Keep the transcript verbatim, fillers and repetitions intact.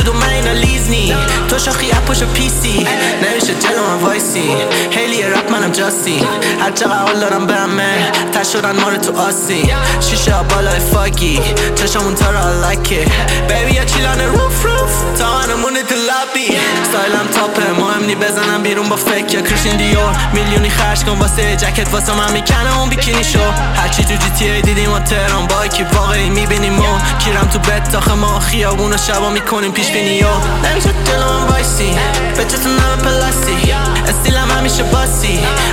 بدون من اینا لیز نی. تو شاخی اپ پشت پیسی نمیشه جلو من وایسی. هیلی رپ منم جاسی هر چقدر حال دارم برمه تر شدن ما رو تو آسی. شیشه بالای فاگی چشمون تا را لکه بیبی یا چیلانه روف روف تا منمونه تو لابی. ستایلم تاپه مهم نی بزنم بیرون با فکر یا کریستین دیور. میلیونی خرج کن واسه جکت واسه من میکنه اون بیکینی شو. هرچی تو جی تی ای دیدیم و تهران با کی واقعی میبینیم و کیرم تو بت تاخه ما خیابون و شبا میکنیم پیش بینی و نمیشه جلو من وایسی بچه تو نمه پلاسی استیلم همیشه باسی